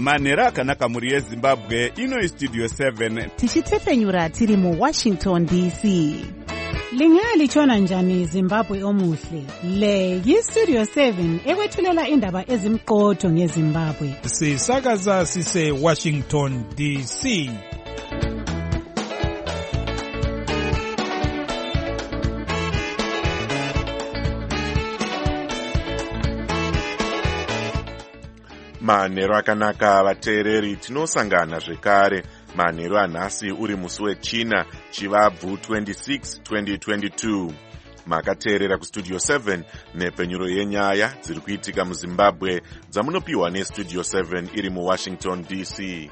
manhero akanaka mhuri yezimbabwe. Ino Studio 7 tichitefenyura tiri muWashington DC. Lingalitshona njani Zimbabwe omuhle? Le yiStudio 7 ekwethulela indaba ezimqotho ngeZimbabwe. Sisakaza sise Washington DC. Manhero akanaka vateereri, tinosangana zvekare. Manhero anhasi uri musi wechina chivabvu 26 2022. Makateerera kuStudio 7 nepenyuro yenyaya dziri kuitika muZimbabwe dzamunopiwa neStudio 7 iri muWashington DC.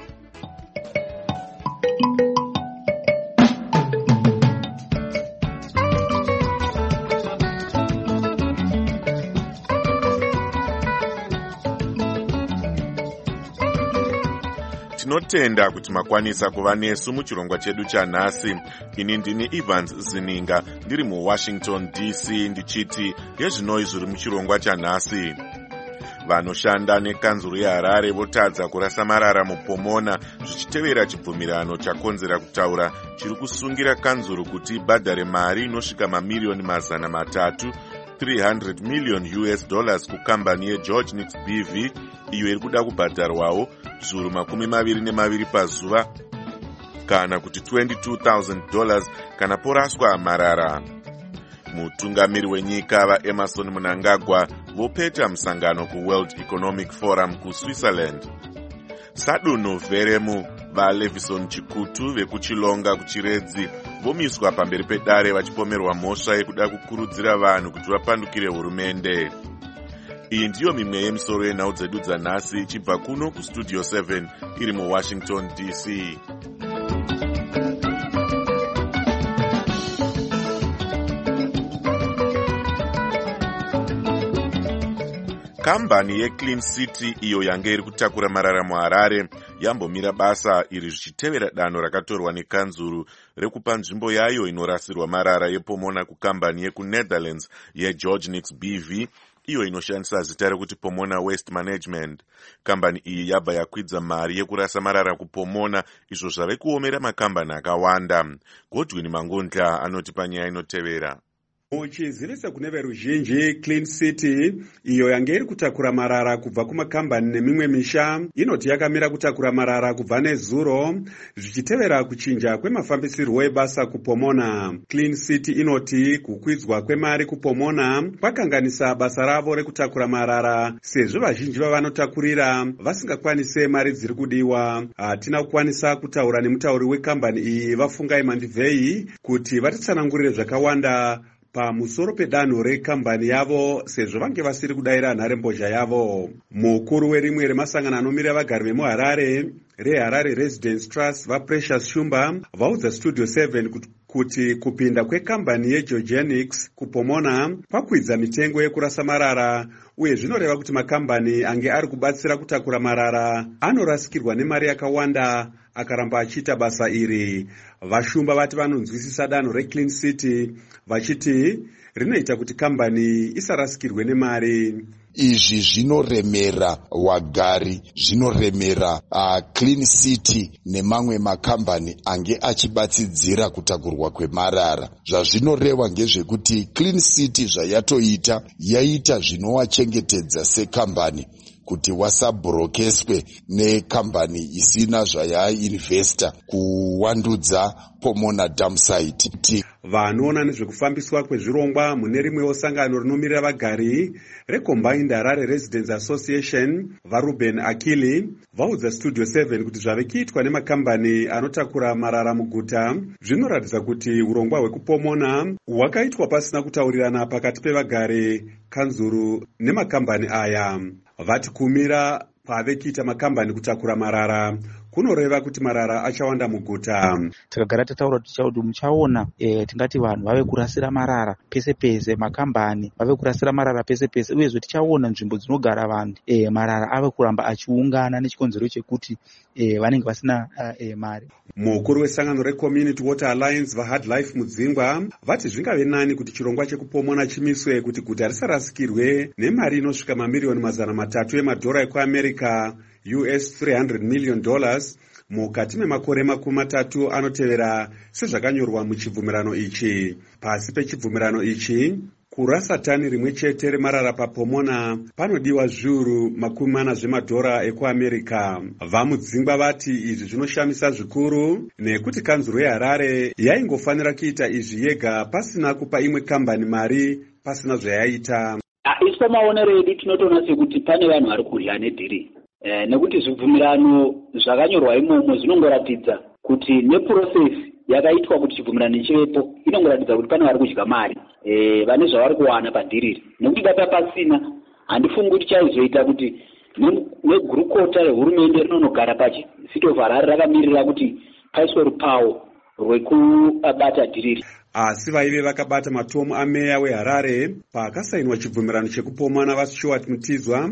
Tinotenda kuti makwanisa kuva nesu muchirongwa chedu chanhasi. Ini ndini Evans Zininga ndiri muWashington DC ndichiti yezvinoi zviri muchirongwa chanhasi. Vanoshanda nekanzuru yeHarare votadza kurasa marara muPomona zvichitevera chibvumirano chakonzera kutaura chiri kusungira kanzuru kuti ibhadhare mari inosvika mamiliyoni mazana matatu $300 million kukambani yeGeorge Nix BV iyo iri kuda kubhadharwawo zviuru $22 pazuva kana kuti $22,000 kana poraswa marara. Mutungamiri wenyika vaEmerson Mnangagwa vopeta musangano kuWorld Economic Forum kuSwitzerland. Sadunhu Veremu vaLevison Chikutu vekuchilonga kuchiredzi vomiswa pamberi pedare vachipomerwa mhosva yekuda kukurudzira vanhu kuti vapandukire hurumende. Iyi ndiyo mimwe yemisoro yenhau dzedu dzanhasi ichibva kuno kuStudio 7 iri muWashington DC. Kambani yeClean City iyo yange iri kutakura marara muHarare yambomira basa iri zvichitevera danho rakatorwa nekanzuru rekupa nzvimbo yayo inorasirwa marara yePomona kukambani yekuNetherlands yeGeorge Nix BV iyo inoshandisa zita rekuti Pomona Waste Management. Kambani iyi yabva yakwidza mari yekurasa marara kuPomona izvo zvave kuomera makambani akawanda. Godwin Mangondla anoti panyaya inotevera. Muchizivisa kune veruzhinji, Clean City iyo yange iri kutakura marara kubva kumakambani nemimwe misha inoti yakamira kutakura marara kubva nezuro zvichitevera kuchinja kwemafambisirwo ebasa kuPomona. Clean City inoti kukwidzwa kwemari kuPomona kwakanganisa basa ravo rekutakura marara sezvo vazhinji vavanotakurira vasingakwanise mari dziri kudiwa. Hatina kukwanisa kutaura nemutauri wekambani iyi Vafungai Mandivhei kuti vatitsanangurire zvakawanda pamusoro pedanho rekambani yavo sezvo vange vasiri kudayira nharembozha yavo. Mukuru werimwe remasangano anomira vagari vemuHarare reHarare Residence Trust vaPrecious Shumba vaudza Studio 7 kuti kupinda kwekambani yeGeorgenix kuPomona kwakwidza mitengo yekurasa marara uye zvinoreva kuti makambani ange ari kubatsira kutakura marara anorasikirwa nemari yakawanda akaramba achiita basa iri. Vashumba vati vanonzwisisa danho reClean City vachiti rinoita kuti kambani isarasikirwe nemari. Izvi zvinoremera wagari, zvinoremera Clean City nemamwe makambani ange achibatsidzira kutakurwa kwemarara. Zvazvinoreva ngezvekuti Clean City zvayatoita yaita zvinovachengetedza sekambani kuti wasabhurokeswe nekambani isina zvayainvesta kuwandudza Pomona dam site. Vanoona nezvekufambiswa kwezvirongwa mune rimwewo sangano rinomirira vagari reCombined Harare Residents Association vaRuben Akili vaudza Studio 7 kuti zvave kuitwa nemakambani anotakura marara muguta zvinoratidza kuti urongwa hwekuPomona hwakaitwa pasina kutaurirana pakati pevagari, kanzuru nemakambani aya. Vati kumira pave kuita makambani kutakura marara kunoreva kuti marara achawanda muguta. Tikagara tataura kuti muchaona tingati vanhu vave kurasira marara pese pese, makambani vave kurasira marara pese pese, uyezve tichaona nzvimbo dzinogara vanhu marara ave kuramba achiungana nechikonzero chekuti vanenge vasina mari. Mukuru wesangano reCommunity Water Alliance vaHard Life Mudzingwa vati zvingave nani kuti chirongwa chekuPomona chimiswe kuti guta risarasikirwe nemari inosvika mamiliyoni $300 ekuAmerica US $300 million mukati memakore makumi matatu anotevera, sezvakanyorwa muchibvumirano ichi. Pasi pechibvumirano ichi, kurasa tani rimwe chete remarara paPomona panodiwa zviuru $40 ekuAmerica. Vamudzingwa vati izvi zvinoshamisa zvikuru nekuti kanzuro yeHarare yaingofanira kuita izvi yega pasina kupa imwe kambani mari pasina zvayaita. Isi pamaonero edu tinotoona sekuti pane vanhu vari kurya nedhiri, nekuti zvibvumirano zvakanyorwa imomo zvinongoratidza kuti neprocess yakaitwa kuti chibvumirano chivepo inongoratidza kuti pane vari kudya mari vane zvavari kuwana padhiriri. Nekuti data pasina, handifungi kuti chaizoita kuti negurukota rehurumende rinonogara pachisito of Harare rakamirira kuti paiswe rupawo rwekubata dhiriri. Asi vaive vakabata matomu ameya weHarare paakasainwa chibvumirano chekupomana vaStuart Mutizwa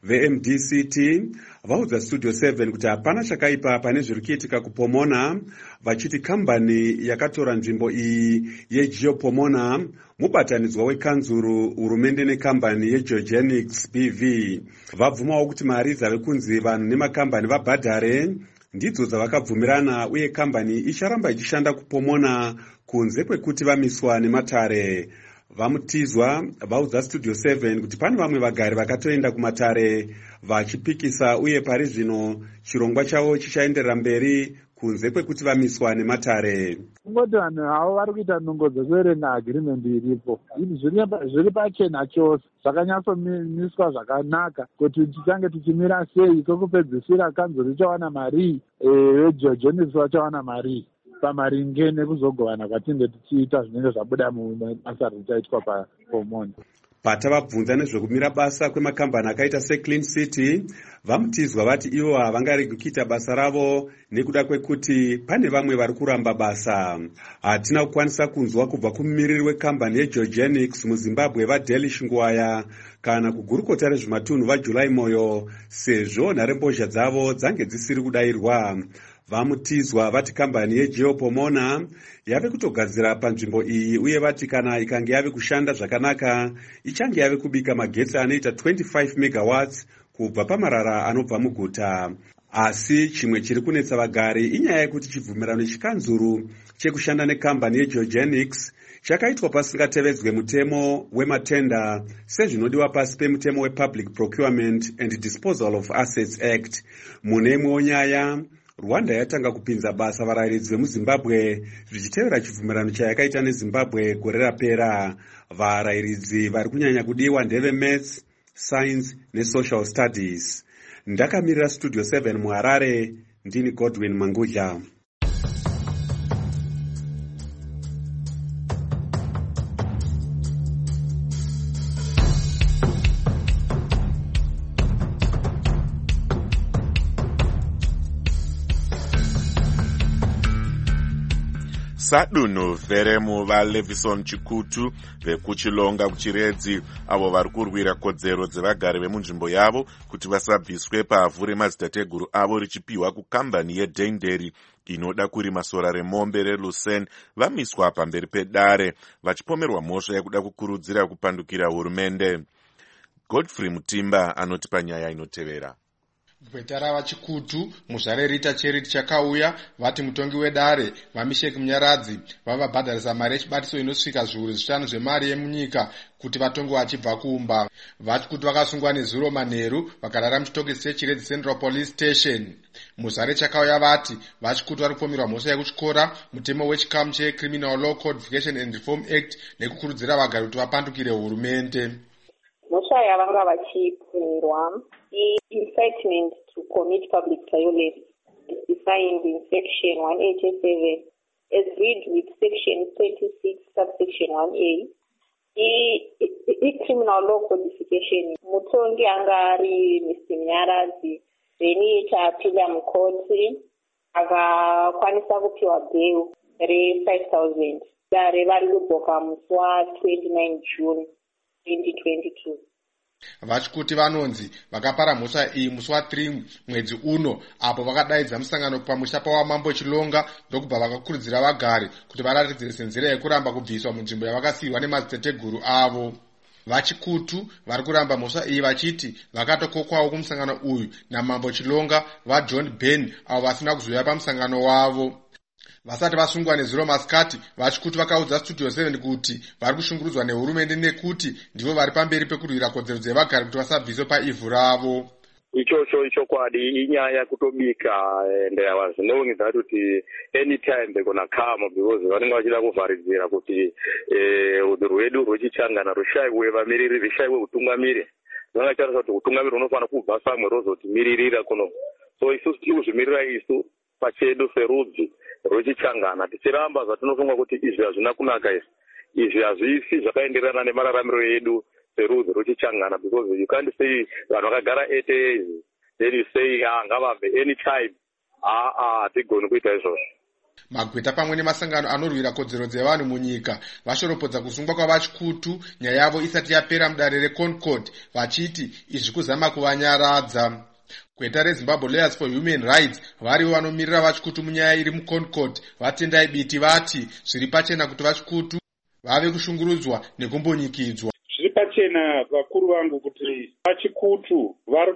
veMDCT vaudza Studio 7 kuti hapana chakaipa pane zviri kuitika kuPomona, vachiti kambani yakatora nzvimbo iyi yeGeopomona mubatanidzwa wekanzuru, hurumende nekambani yeGeogenics BV. Vabvumawo kuti mari dzave kunzi vanhu nemakambani vabhadhare ndidzo dzavakabvumirana, uye kambani icharamba ichishanda kuPomona kunze kwekuti vamiswa nematare. Vamutizwa vaudza Studio 7 kuti pane vamwe vagari vakatoenda kumatare vachipikisa, uye pari zvino chirongwa chavo chichaenderera mberi kunze kwekuti vamiswa nematare. Kungoti vanhu havo vari kuita nhongo dzekuverenga agreement iripo, zviri pachena chose, zvakanyatsomiswa zvakanaka kuti tichange tichimira sei, kwekupedzisira kanzuro ichawana mari, veGeogenics vachawana mari pamaringe nekuzogovana kwatinge tichiita zvinenge zvabuda mubasa richaitwa paPomona. Patavabvunza nezvekumira basa kwemakambani akaita seClean City, Vamutizwa vati ivo havangaregi kuita basa ravo nekuda kwekuti pane vamwe vari kuramba basa. Hatina kukwanisa kunzwa kubva kumumiriri wekambani yeGeogenics muZimbabwe vaDelish Ngwaya kana kugurukota rezvematunhu vaJuly Moyo, sezvo nharembozha dzavo dzange dzisiri kudayirwa. Vamutizwa vati kambani yeGeopomona yave kutogadzira panzvimbo iyi, uye vati kana ikange yave kushanda zvakanaka ichange yave kubika magetsi anoita 25 megawatts kubva pamarara anobva muguta. Asi chimwe chiri kunetsa vagari inyaya yekuti chibvumirano chikanzuru chekushanda nekambani yeGeogenics chakaitwa pasingatevedzwe mutemo wematenda sezvinodiwa pasi pemutemo wePublic Procurement and Disposal of Assets Act. Mune imwewo nyaya, Rwanda yatanga kupinza basa varairidzi vemuZimbabwe zvichitevera chibvumirano chayakaita neZimbabwe gore rapera. Varairidzi vari kunyanya kudiwa ndeve Maths, Science neSocial Studies. Ndakamirira Studio 7 muHarare, ndini Godwin Mangudya. Sadunhu Veremu vaLevison Chikutu vekuchilonga kuchiredzi avo vari kurwira kodzero dzevagari vemunzvimbo yavo kuti vasabviswe pavhu remadzitateguru avo richipiwa kukambani yeDenderi inoda kurima sora remombe reLucen vamiswa pamberi pedare vachipomerwa mhosva yekuda kukurudzira kupandukira hurumende. Godfrey Mutimba anoti panyaya inotevera. Gwetara vaChikutu muzvare Rita Charity chakauya vati mutongi wedare vaMisheki Munyaradzi vavabhadharisa mari yechibatiso inosvika zviuru 5 zvemari yemunyika kuti vatongi vachibva kumba. VaChikutu vakasungwa nezuro manheru vakarara muchitokisi cheChiredzi Central Police Station. Muzvare chakauya vati vaChikutu vari kupomerwa mhosva yekutyora mutemo wechikamu cheCriminal Law Codification and Reform Act nekukurudzira vagari kuti vapandukire hurumende. Mhosva yavanga vachipomerwa incitement to commit public violence is defined in section 187 as read with section 36 subsection 1a criminal law codification. Mutongi anga ari Mr. Munyaradzi then chapila mukoti akakwanisa kupiwa bail re$5,000 dare vari kudzoka musi wa29 June 2022. VaChikutu vanonzi vakapara mhosva iyi musi wa3 mwedzi uno apo vakadaidza musangano pamusha pawamambo Chilonga ndokubva vakakurudzira vagari kuti varatidzire senzira yekuramba kubviswa munzvimbo yavakasiyirwa nemadzitateguru avo. Vachikutu vari kuramba mhosva iyi vachiti vakatokokwawo kumusangano uyu namambo Chilonga vaJohn Ben avo vasina kuzouya pamusangano wavo. Vasati vasungwa nezuro masikati, vachikutu vakaudza Studio 7 kuti vari kushungurudzwa nehurumende nekuti ndivo vari pamberi pekurwira kodzero dzevagari kuti vasabviswe paivhu ravo. Ichocho ichokwadi inyaya kutobika and I was knowing that anytime they're gonna come because vanenge vachida kuvharidzira kuti rwedu rwechichangana rushaiwe vamiriri rishaiwe utungamiri. Vangataridza kuti utungamiri unofana kubva samwe rozotimiririra kuno. So isusu tiri kuzvimirira isu pachedu serudzi rwechichangana tichiramba zvatinofunga kuti izvi hazvina kunaka izvi hazvisi zvakaenderana nemararamiro edu serudzi rwechichangana because you can't say vanhu vakagara 8 years then you say ngavabve anytime hatigoni kuita izvozvo. Magweta pamwe nemasangano anorwira kodzero dzevanhu munyika vashoropodza kusungwa kwavachikutu nyaya yavo isati yapera mudare reConcord vachiti izvi kuzama kuvanyaradza. Gweta reZimbabwe Lawyers for Human Rights varivo vanomirira vachikutu munyaya iri muConcord vatendai biti vati zviri pachena kuti vachikutu vave kushungurudzwa nekumbonyikidzwa. Zviri pachena vakuru vangu kuti vachikutu vari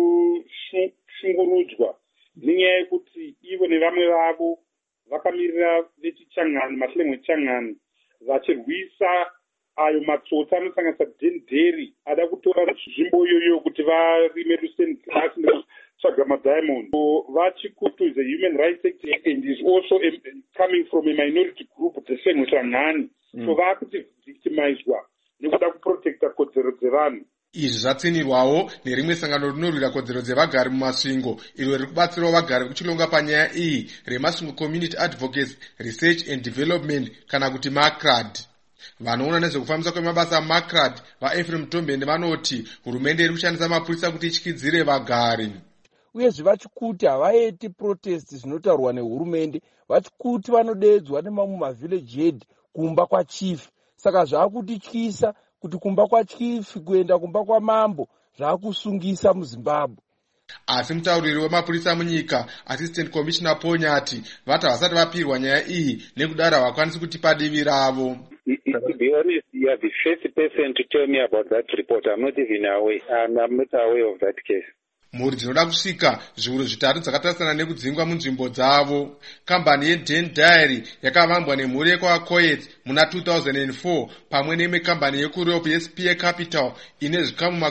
kushungurudzwa nenyaya yekuti ivo nevamwe vavo vakamirira vechichangani mahlemo echichangani vachirwisa ayo matsotsi anosanganisa dhenderi ada kutora nzvimbo iyoyo kuti varime lucent glass nekutsvaga madiamond. Vachikutu is a human rights activist and is also coming from a minority group dzehlemo changani. So vakuti victimizwa nekuda kuprotecta kodzero dzevanhu. Izvi zvatsinirwawo nerimwe sangano rinorwira kodzero dzevagari mumasvingo iro riri kubatsirawo vagari kuchilonga panyaya iyi remasvingo Community Advocates Research and Development kana kuti MACRAD. Vanoona nezvekufambisa kwemabasa MACRAD vaEphraim Tombeni vanoti hurumende iri kushandisa mapurisa kuti ityidzire vagari. Uyezve vachikuti havaiti protest zvinotaurwa nehurumende. Vachikuti vanodeedzwa nemamwe mavillage head kumba kwachief. Saka zvakutityisa kuti kumba kwachief kuenda kumba kwamambo zvakusungisa muZimbabwe. Asi mutauriri wemapurisa munyika Assistant Commissioner Ponyati vati havasati vapirwa nyaya iyi nekudaro havakwanisi kutipa divi ravo. To be honest, you are the first person to tell me about that report. I'm not even aware. I'm not aware of that case. Mhuri dzinoda kusvika zviuru zvitatu dzakatarisana nekudzingwa munzvimbo dzavo. Kambani yeDen Diary yakavambwa nemhuri yekwaCoets muna 2004 pamwe neimwe kambani yekurope yeSpear Capital ine zvikamu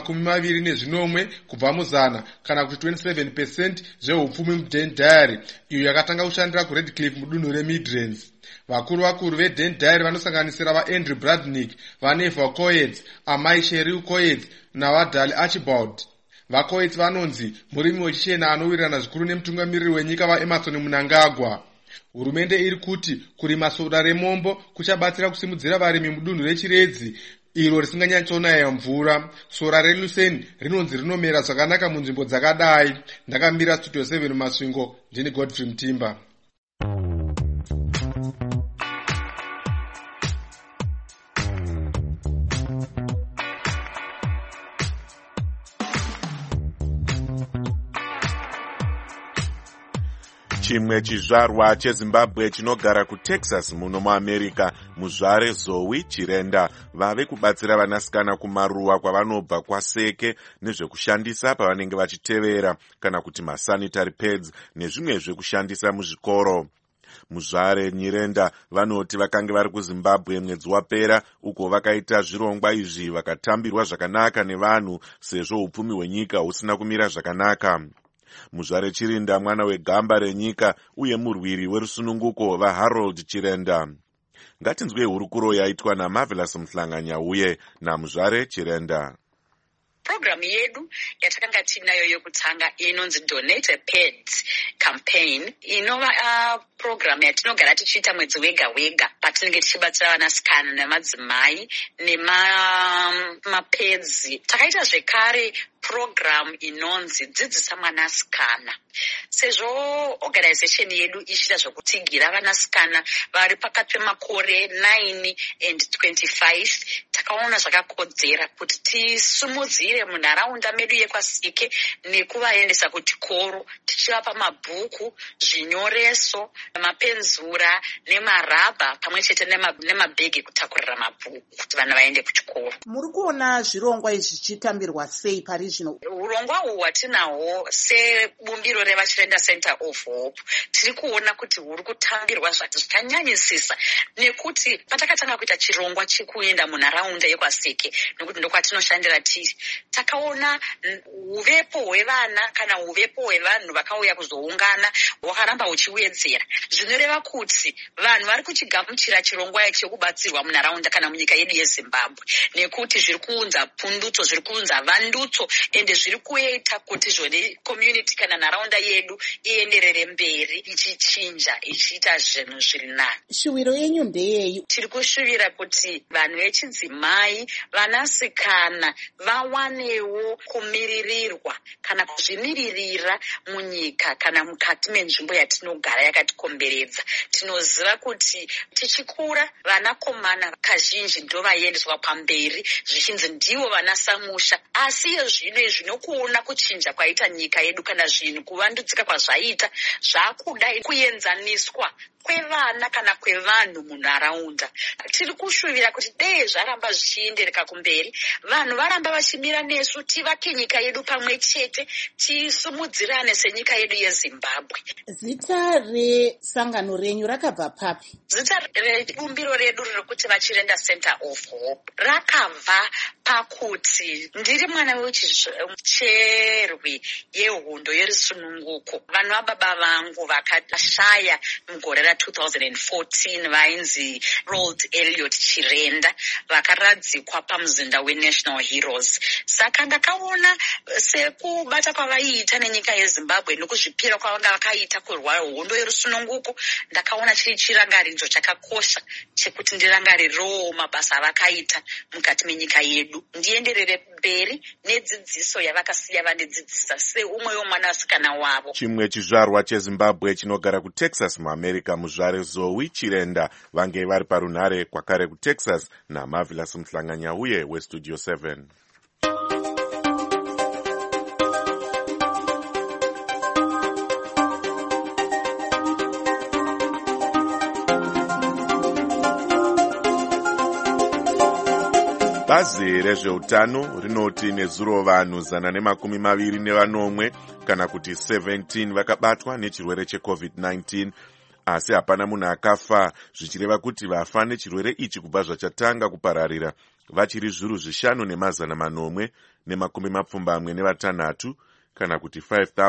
29 kubva muzana kana kuti 27% zvehupfumi muDen Diary iyo yakatanga kushandira kuRedcliffe mudunhu reMidlands. Vakuru veDen Diary vanosanganisira vaAndrew Bradnick, vaNeva Coets, amai Cheryl Coets navaDali Archibald. VaCoets vanonzi murimi wechichena anowirirana zvikuru nemutungamiriri wenyika vaEmerson Mnangagwa. Hurumende iri kuti kurima soda remombo kuchabatsira kusimudzira varimi mudunhu reChiredzi iro risinganyatsoonaya mvura. Sora reLucen rinonzi rinomera zvakanaka munzvimbo dzakadai. Ndakamira Studio 7 Masvingo, ndini Godfrey Mtimba. Chimwe chizvarwa cheZimbabwe chinogara kuTexas muno muAmerica, muzvare Zoe Chirenda vave kubatsira vanasikana kumaruwa kwavanobva kwaseke nezvekushandisa pavanenge vachitevera kana kuti masanitary pads nezvimwe zvekushandisa muzvikoro. Muzvare Nyirenda vanoti vakange vari kuZimbabwe mwedzi wapera uko vakaita zvirongwa izvi vakatambirwa zvakanaka nevanhu sezvo upfumi hwenyika husina kumira zvakanaka. Muzvare Chirinda mwana wegamba renyika uye murwiri werusununguko vaHarold Chirenda. Ngatinzwe hurukuro yaitwa naMarvelous Mhlanganya uye naMuzvare Chirenda. Programu yedu yatakanga tinayo yokutanga inonzi Donate a Pet campaign inova program yatinogara tichiita mwedzi wega wega patinenge tichibatsira vanasikana nemadzimai nemapedzi. Takaita zvekare program inonzi dzidzisa mwanasikana. Sezvo organization yedu ichita zvokutigira vanasikana vari pakati pemakore 9 and 25, takaona zvakakodzera kuti tisumudzire munharaunda medu yekwasike nekuvaendesa kuchikoro, tichivapa mabhuku, zvinyoreso, mapenzura nemarabha pamwe chete nemabhegi kutakurira mabhuku kuti vana vaende kuchikoro. Muri kuona zvirongwa izvi zvichitambirwa sei pari zvino? Urongwa uhu hwatinahwo sebumbiro revaChirenda Center of Hope tiri kuona kuti huri kutambirwa zvakanyanyisisa, nekuti patakatanga kuita chirongwa chekuenda munharaunda yekwasike, nekuti ndokwatinoshandira tiri, takaona uvepo hwevana kana uvepo hwevanhu vakauya kuzoungana hwakaramba huchiwedzera. Zvinoreva kuti vanhu vari kuchigamuchira chirongwa ichi chekubatsirwa munharaunda kana munyika yedu yeZimbabwe, nekuti zviri kuunza pundutso, zviri kuunza vandutso, ende zviri kuita kuti zvone community kana nharaunda yedu ienderere mberi ichichinja, ichiita zvinhu zviri nani. Shuviro yenyu ndeyei? Tiri kushuvira kuti vanhu vechidzimai, vanasikana vawanewo kumiririrwa kana kuzvimiririra munyika kana mukati menzvimbo yatinogara yakatikomberedza. Tinoziva kuti tichikura vanakomana kazhinji ndo vaendeswa pamberi zvichinzi ndivo vanasamusha, asi zvino zvinokuona kuchinja kwaita nyika yedu kana zvinhu kuvandudzika kwazvaita zvakuda kuenzaniswa kwevana kana kwevanhu munharaunda. Tiri kushuvira kuti dei zvaramba zvichiendereka kumberi, vanhu varamba vachimira nesu, tivake nyika yedu pamwe chete, tisumudzirane senyika yedu yeZimbabwe. Zita resangano renyu rakabva papi? Zita rebumbiro redu riri kuti vaChirenda Center of Hope rakabva pakuti ndiri mwana wechicherwi yehondo yerisununguko. Vanhu vababa vangu vakashaya mugore ra2014 vainzi Rold Elliot Chirenda, vakaradzikwa pamuzinda weNational Heroes. Saka ndakaona sekubata kwavaiita nenyika yeZimbabwe nokuzvipira kwavanga vakaita kurwa hondo yerusununguko, ndakaona chiri chirangaridzo chakakosha chekuti ndirangarirewo mabasa avakaita mukati menyika yedu, ndienderere mberi nedzidziso yavakasiya vandidzidzisa seumwe womwanasikana wavo. Chimwe chizvarwa cheZimbabwe chinogara kuTexas muAmerica, muzvare Zoe Chirenda vange vari parunhare kwakare kuTexas naMarvelous Muhlanganya uye weStudio 7. Bazi rezveutano rinoti nezuro vanhu 120 kana kuti 17 vakabatwa nechirwere cheCovid-19, asi hapana munhu akafa, zvichireva kuti vafa nechirwere ichi kubva zvachatanga kupararira vachiri 5,426 kana kuti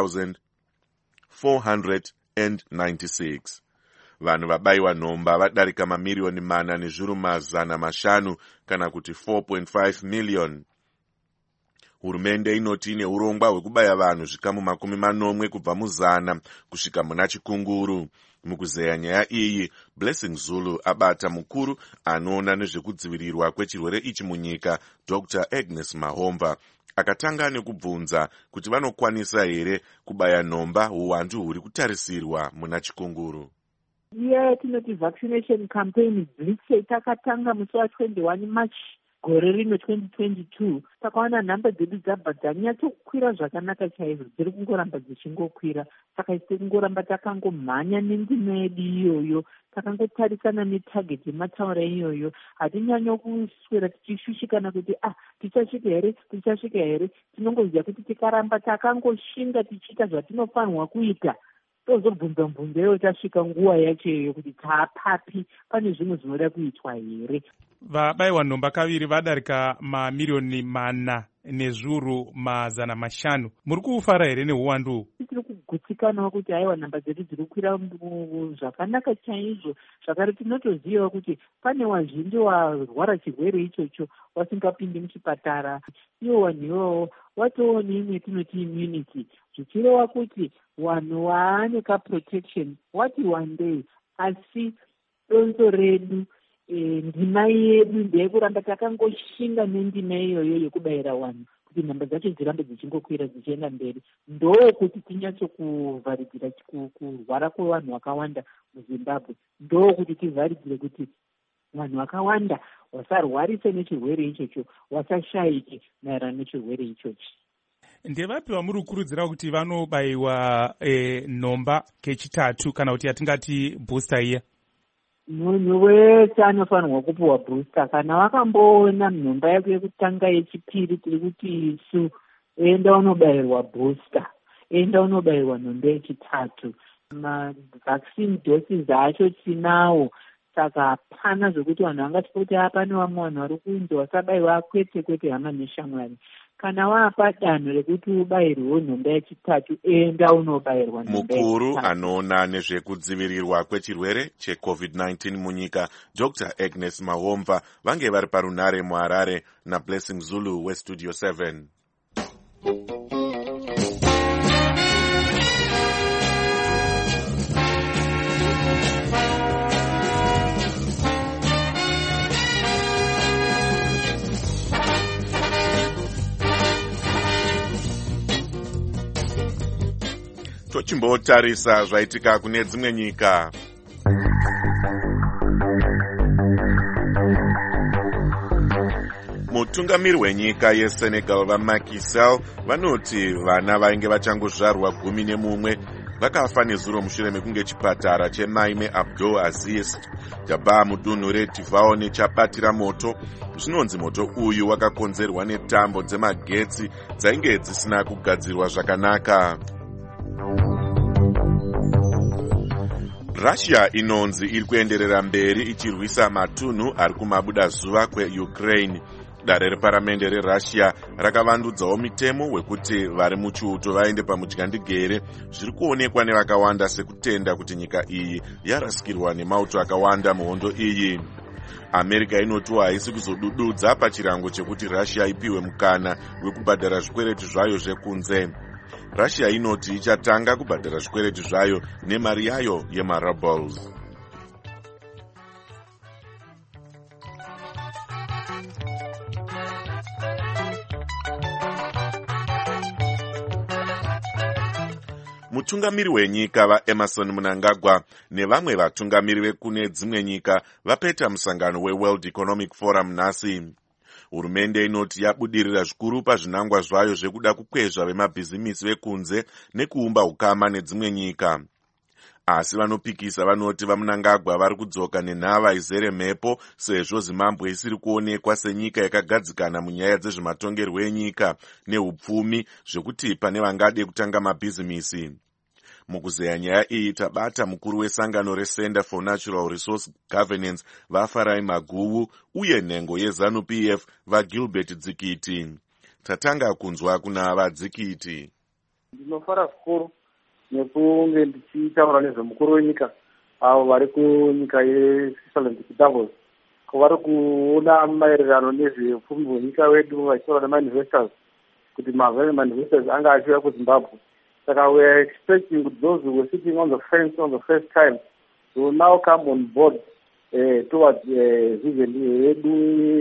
5,496. Vanhu vabayiwa nhomba vadarika mamiliyoni 4,500 kana kuti 4.5 million. Hurumende inoti ine urongwa hwekubaya vanhu zvikamu 40 kubva mu100 kusvika muna chikunguru. Mukuzeya nyaya iyi, Blessing Zulu abata mukuru anoona nezvekudzivirirwa kwechirwere ichi munyika, Dr. Agnes Mahomva, akatanga nekubvunza kuti vanokwanisa here kubaya nhomba uwandu huri kutarisirwa muna chikunguru. Iya yatinoti vaccination campaign Blitz takatanga musi wa21 March gore rino 2022. Takaona nhamba dzedu dzabva dzanyatsokwira zvakanaka chaizvo, dziri kungoramba dzichingokwira. Saka isi kungoramba takangomhanya nendima yedu iyoyo, takangotarisana netarget yemataura iyoyo. Hatinyanyo kuswera tichishushikana kuti tichasvika here. Tinongoziva kuti tikaramba takangoshinga tichiita zvatinofanirwa kuita, tozobvunza mbvunzo tasvika nguva yacho kuti taapapi, pane zvimwe zvinoda kuitwa here. Vabayiwa nhomba kaviri vadarika mamiliyoni 4,500. Muri kufara here neuwandu? Tiri kugutsikanawo kuti aiwa nhamba dzedu dziri kukwira zvakanaka chaizvo. Zvakare tinotozivawo kuti pane wazhinji warwara chirwere ichocho wasingapindi muchipatara. Iwo vanhu ivowo watowo neimwe tinoti immunity, zvichireva kuti vanhu vaane kaprotection wati one day. Asi donzo redu ndima yedu ndeyekuramba takangoshinga nendima iyoyo yekubayira vanhu kuti nhamba dzacho dzirambe dzichingokwira dzichienda mberi. Ndokuti tinyatsokuvharidzira kurwara kwevanhu vakawanda muZimbabwe. Ndokuti tivharidzire kuti vanhu vakawanda vasarwarise nechirwere ichocho, vasashayike maererano nechirwere ichochi. Ndevapi vamuri kukurudzira kuti vanobayiwa nhomba kechitatu kana kuti yatingati booster iya? Munhu wese anofanirwa kupiwa booster kana wakamboona nhomba yako yekutanga yechipiri tiri kuti isu enda unobayirwa booster, enda unobayirwa nhomba yechitatu. Mavaccine doses acho tinawo, saka hapana zvokuti vanhu vangati kuti pane vamwe vanhu vari kunzi vasabayiwa, kwete hama neshamwari. Kana wapa danho rekuti ubayirwe nhomba yechitatu, enda unobayirwa nhomba yechitatu. Mukuru anoona nezvekudzivirirwa kwechirwere cheCovid-19 munyika, Dr. Agnes Mahomva, vange vari parunare muHarare naBlessing Zulu weStudio 7. Tochimbotarisa zvaitika kune dzimwe nyika. Mutungamiri wenyika yeSenegal vaMacky Sall vanoti vana vainge vachangozvarwa 11 vakafa nezuro mushure mekunge chipatara cheMaime Abdul Aziz chabva mudunhu reTivaone chabatira moto. Zvinonzi moto uyu wakakonzerwa netambo dzemagetsi dzainge dzisina kugadzirwa zvakanaka. Russia inonzi iri kuenderera mberi ichirwisa matunhu ari kumabuda zuva kweUkraine. Dare reparamende reRussia rakavandudzawo mitemo wekuti vari muchiuto vaende pamudyandigere. Zviri kuonekwa nevakawanda sekutenda kuti nyika iyi yarasikirwa nemauto akawanda muhondo iyi. America inotiwa haisi kuzodududza pachirango chekuti Russia ipiwe mukana wekubhadhara zvikwereti zvayo zvekunze. Russia inoti ichatanga kubhadhara zvikwereti zvayo nemari yayo yemarubles. Mutungamiri wenyika vaEmerson Mnangagwa nevamwe vatungamiri vekune dzimwe nyika vapeta musangano weWorld Economic Forum nhasi. Hurumende inoti yabudirira zvikuru pazvinangwa zvayo zvekuda kukwezva vemabhizimisi vekunze nekuumba ukama nedzimwe nyika. Asi vanopikisa vanoti vaMnangagwa vari kudzoka nenhava izere mhepo sezvo Zimbabwe isiri kuonekwa senyika yakagadzikana munyaya dzezvematongerwo enyika neupfumi zvekuti pane vangade kutanga mabhizimisi. Mukuzeya nyaya iyi tabata mukuru wesangano reCenter for Natural Resource Governance vaFarai Maguwu uye nhengo yeZANU-PF vaGilbert Dzikiti. Tatanga kunzwa kuna vaDzikiti. Ndinofara zvikuru nekunge ndichitaura nezvemukuru wenyika avo vari kunyika yeSwitzerland kuDavos, vari kuona maererano nezveupfumi hwenyika wedu vachitaura nemainvestors kuti mainvestors anga achiuya kuZimbabwe. Saka we are expecting those who were sitting on the fence on the first time will now come on board towards vision yedu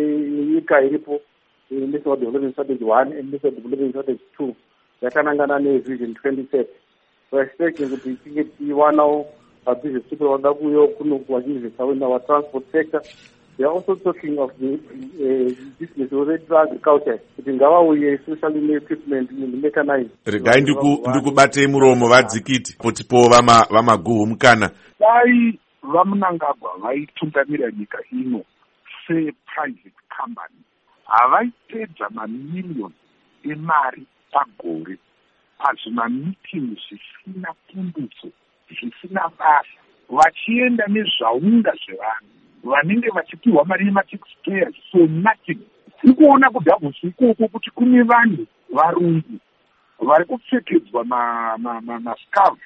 nyika iripo National Development Strategy 1 and National Development Strategy 2 yakanangana nevision 2030. We are expecting kuti tichinge tiwanawo business people vanoda kuuya kuno kuvachiinvesta in our transport sector. We are also talking of the business related to agriculture. Kuti ngavauye especially ne-equipment mechanized. Regai ndikubatei muromo vaDzikiti potipo vamaguhu mukana. Dai vaMnangagwa vaitungamira nyika ino se-private company havaipedza mamiliyoni emari pagore pazvimameetings zvisina pundutso, zvisina basa, vachienda nezvaunga zvevanhu vanenge vachipiwa mari yemataxpayers for nothing. Tiri kuona kuDavos ikoko kuti kune vanhu varungu vari kupfekedzwa mascarf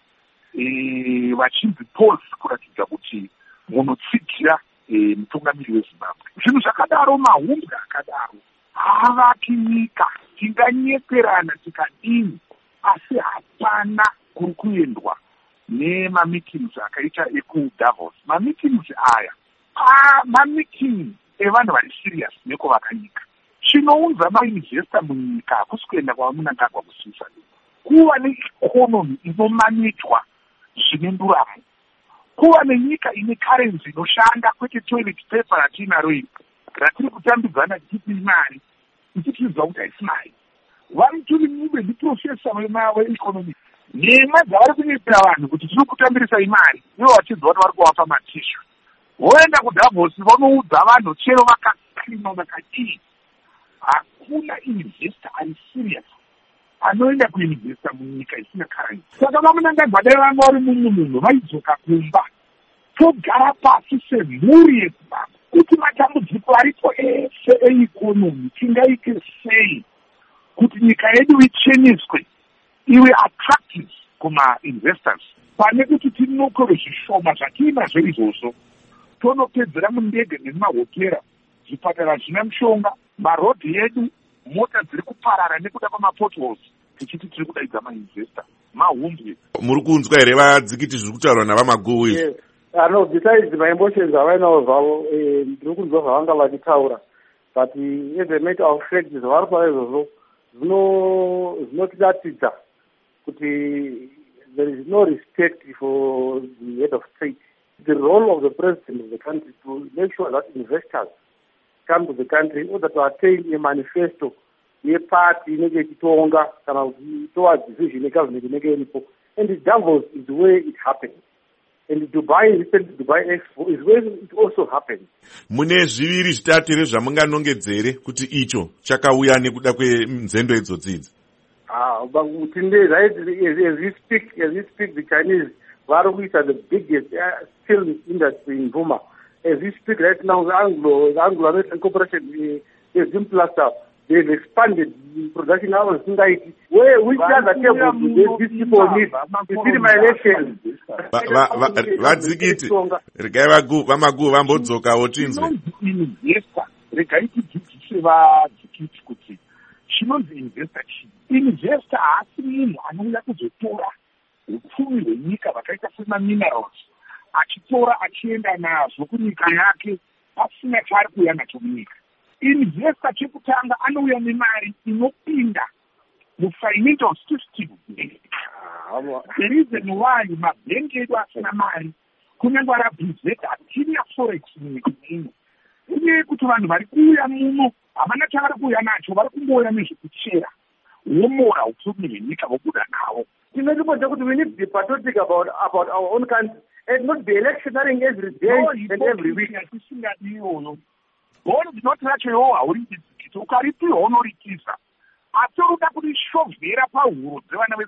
vachinzi pose kuratidza kuti munotsigira mutungamiri weZimbabwe. Zvinhu zvakadaro, mahumbwe akadaro havaki nyika. Tinganyeperana tikadini, asi hapana kuri kuendwa nemameetings akaita ekuDavos. Mameetings aya mameetings evanhu vari serious nekovaka nyika. chinounza mainvesta munyika hakusi kuenda kwamunangagwa kusvisa kuva neikonomi inomanejwa zvine nduramo, kuva nenyika ine karenzi inoshanda, kwete toilet paper ratinaro iri ratiri kutambidzana tichipi mari ichitiziva kuti haisi mari. Vari turi mube ndiprofesa weikonomi nhema dzavari kunyepera vanhu kuti tiri kutambirisai mari, ivo vachidza kuti vari kuvapa matishu. Voenda kuDavos vanoudza vanhu chero vakaklima vakadii. Hakuna investor ari serious anoenda kuinvesta munyika isina karenzi. Saka vamunangagwa dai vanga vari mumwe munhu vaidzoka kumba togara pasi semhuri yeZimbabwe kuti matambudziko aripo ese eikonomi tingaite sei kuti nyika yedu icheneswe iwe attractive kuma-investors, pane kuti tinokore zvishoma zvatiinazvo izvozvo tonopedzera mundege nemumahotera, zvipatara zvina mushonga, marodhi edu, mota dziri kuparara nekuda kwamapotholes, tichiti tiri kudaidza mainvesta mahumbwe. Muri kunzwa here vadzikiti zviri kutaurwa navamaguhu izvi? No, besides my emotions avainawo zvavo, ndiri kunzwa zvavanga vachitaura, but as a matter of fact zvavari kutaura izvozvo zvinotiratidza kuti there is no respect for the head of state. The role of the president of the country to make sure that investors come to the country in order to attain a manifesto yeparty inenge ichitonga kana towards vision yegovernment inenge iripo, and the Davos is where it happened. And Dubai, recent Dubai Expo is where it also happened. Mune zviviri zvitatu here zvamunganongedzere kuti icho chakauya nekuda kwenzendo idzodzi idzi? But today, right, as we speak, the Chinese vari kuita the biggest steel industry in Burma. As we speak right now, the Anglo-American Corporation is Zimplaster. They've expanded the production hours in Haiti. Which other table do these people need? You see my election. Vadzikiti, regai vamaguhu vambodzokawo tinzwe. Regai tidzidzise vadzikiti kuti chinonzi investor chii. Investor haasi munhu anouya kuzotora upfumi hwenyika vakaita sema-minerals achitora achienda nazvo kunyika yake pasina chaari kuuya nacho munyika. Investor chekutanga anouya nemari inopinda mufinancial system. The reason why mabhengi edu asina mari kunyange arabhizeta hatina forex munyika ino uye kuti vanhu vari kuuya muno havana chavari kuuya nacho, vari kungouya nezvekuchera womora upfumi hwenyika vobuda nawo. Tinotibodza kuti we need to be patriotic about our own country and not be electioneering every day and every week. Tisingadiyoyo bhoni ndinoti racho iwo hauridzikiti ukaripiwa unorikisa asi unoda kurishovhera pahuro dzevana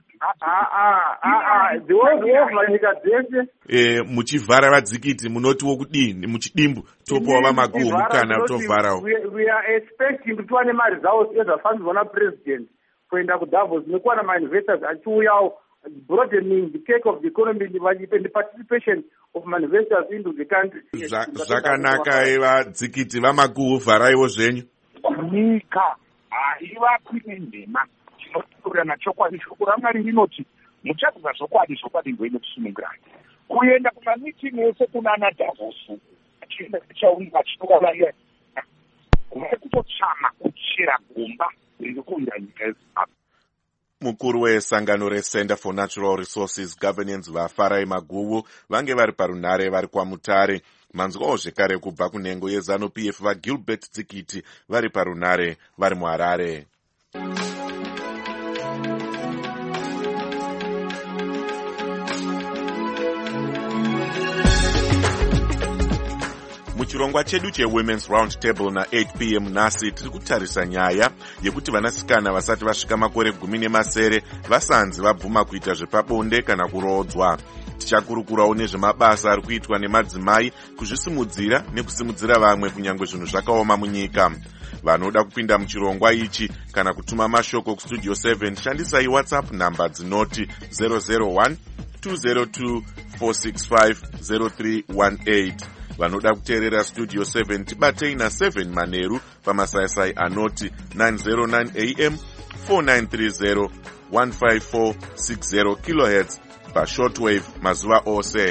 vezimbabwenyika dzese. Muchivhara vadzikiti munotiwo kudini muchidimbu topowa vamaguhu mukana tovharawo. We are expecting kuti wane mari dzavo ezvafanirwa napresident kuenda kuDavos nekuwana ma-investors achiuyawo, broadening the cake of the economy and the participation of investors into the country. Zvakanaka vadzikiti vamaguhu vharaiwo zvenyu. Nyika haivapi nenhema tinotaura nachokwadi. Shoko raMwari rinoti muchadza zvokwadi ndoinokusunungurai. Kuenda kumamitingi ese kunana Davos achienda kuchaunga achinovavarira vari kutotsvama kuchera gomba riri kuwira nyika yeZimbabwe. Mukuru wesangano reCenter for Natural Resources Governance vaFarai Maguhu vange vari parunhare vari kwaMutare. Manzwawo zvekare kubva kunhengo yeZANU-PF vaGilbert Tsikiti vari parunhare vari muHarare. Muchirongwa chedu cheWomen's Round Table na8 p.m. nhasi tiri kutarisa nyaya yekuti vanasikana vasati vasvika makore 17 vasanzi vabvuma kuita zvepabonde kana kurodzwa. Tichakurukurawo nezvemabasa ari kuitwa nemadzimai kuzvisimudzira nekusimudzira vamwe kunyange zvinhu zvakaoma munyika. Vanoda kupinda muchirongwa ichi kana kutuma mashoko kustudio 7 shandisai WhatsApp namba dzinoti 001 202 465 0318. Vanoda kuteerera studio 7 tibatei na7 manheru pamasaisai anoti 909 am 4930 15460 kHz pashortwave mazuva ose.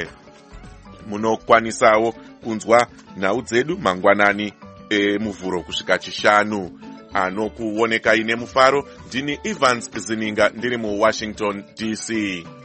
Munokwanisawo kunzwa nhau dzedu mangwanani emuvhuro kusvika chishanu. anokuonekai nemufaro. Ndini Evans Zininga ndiri muWashington DC.